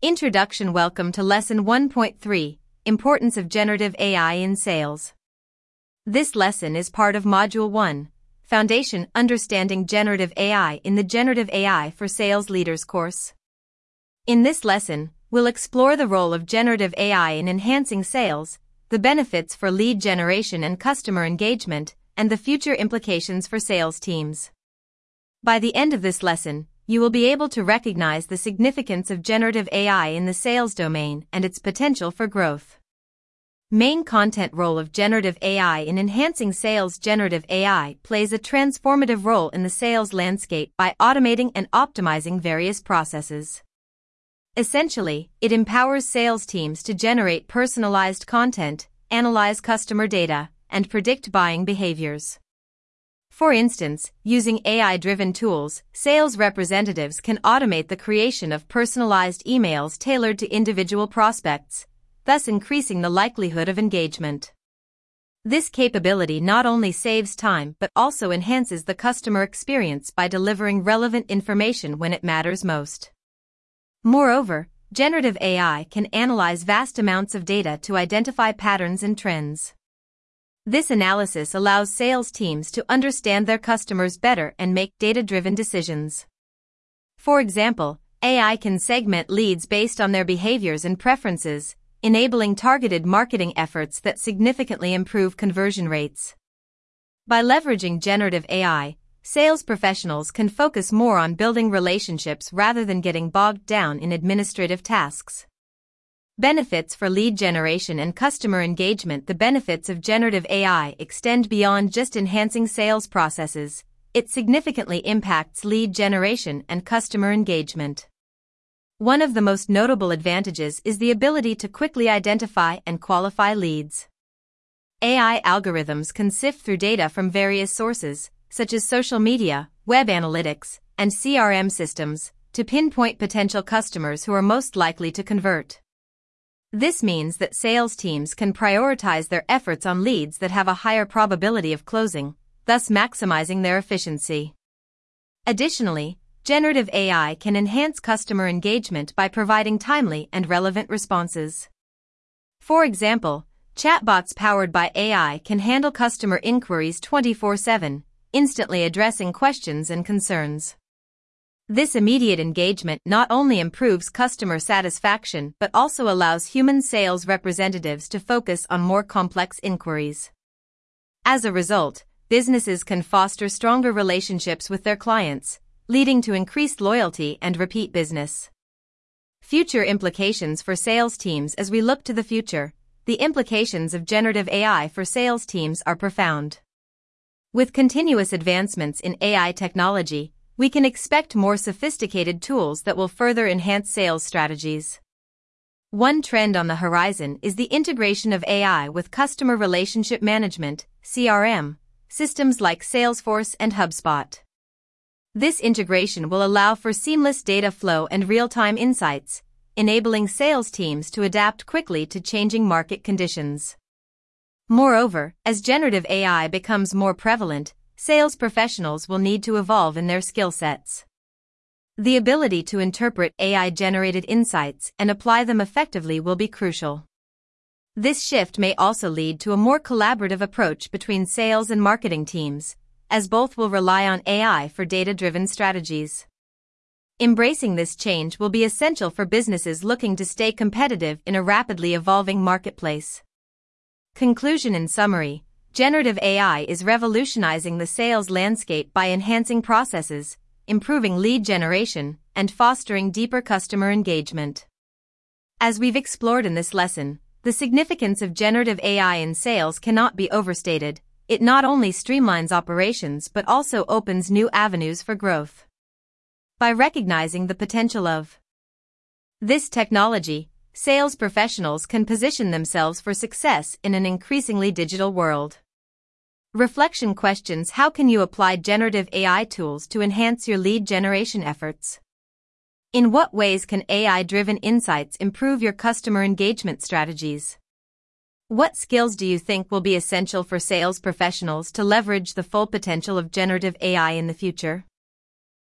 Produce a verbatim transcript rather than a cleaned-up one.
Introduction. Welcome to Lesson one point three, Importance of Generative A I in Sales. This lesson is part of Module one, Foundation Understanding Generative A I in the Generative A I for Sales Leaders course. In this lesson, we'll explore the role of generative A I in enhancing sales, the benefits for lead generation and customer engagement, and the future implications for sales teams. By the end of this lesson, you will be able to recognize the significance of generative A I in the sales domain and its potential for growth. Main content role of generative A I in enhancing sales. Generative A I plays a transformative role in the sales landscape by automating and optimizing various processes. Essentially, it empowers sales teams to generate personalized content, analyze customer data, and predict buying behaviors. For instance, using A I-driven tools, sales representatives can automate the creation of personalized emails tailored to individual prospects, thus increasing the likelihood of engagement. This capability not only saves time but also enhances the customer experience by delivering relevant information when it matters most. Moreover, generative A I can analyze vast amounts of data to identify patterns and trends. This analysis allows sales teams to understand their customers better and make data-driven decisions. For example, A I can segment leads based on their behaviors and preferences, enabling targeted marketing efforts that significantly improve conversion rates. By leveraging generative A I, sales professionals can focus more on building relationships rather than getting bogged down in administrative tasks. Benefits for lead generation and customer engagement. The benefits of generative A I extend beyond just enhancing sales processes. It significantly impacts lead generation and customer engagement. One of the most notable advantages is the ability to quickly identify and qualify leads. A I algorithms can sift through data from various sources, such as social media, web analytics, and C R M systems, to pinpoint potential customers who are most likely to convert. This means that sales teams can prioritize their efforts on leads that have a higher probability of closing, thus maximizing their efficiency. Additionally, generative A I can enhance customer engagement by providing timely and relevant responses. For example, chatbots powered by A I can handle customer inquiries twenty-four seven, instantly addressing questions and concerns. This immediate engagement not only improves customer satisfaction but also allows human sales representatives to focus on more complex inquiries. As a result, businesses can foster stronger relationships with their clients, leading to increased loyalty and repeat business. Future implications for sales teams. As we look to the future, the implications of generative A I for sales teams are profound. With continuous advancements in A I technology, we can expect more sophisticated tools that will further enhance sales strategies. One trend on the horizon is the integration of A I with customer relationship management, C R M, systems like Salesforce and HubSpot. This integration will allow for seamless data flow and real-time insights, enabling sales teams to adapt quickly to changing market conditions. Moreover, as generative A I becomes more prevalent, sales professionals will need to evolve in their skill sets. The ability to interpret A I-generated insights and apply them effectively will be crucial. This shift may also lead to a more collaborative approach between sales and marketing teams, as both will rely on A I for data-driven strategies. Embracing this change will be essential for businesses looking to stay competitive in a rapidly evolving marketplace. Conclusion. In summary, generative A I is revolutionizing the sales landscape by enhancing processes, improving lead generation, and fostering deeper customer engagement. As we've explored in this lesson, the significance of generative A I in sales cannot be overstated. It not only streamlines operations but also opens new avenues for growth. By recognizing the potential of this technology, sales professionals can position themselves for success in an increasingly digital world. Reflection questions. How can you apply generative A I tools to enhance your lead generation efforts? In what ways can A I-driven insights improve your customer engagement strategies? What skills do you think will be essential for sales professionals to leverage the full potential of generative A I in the future?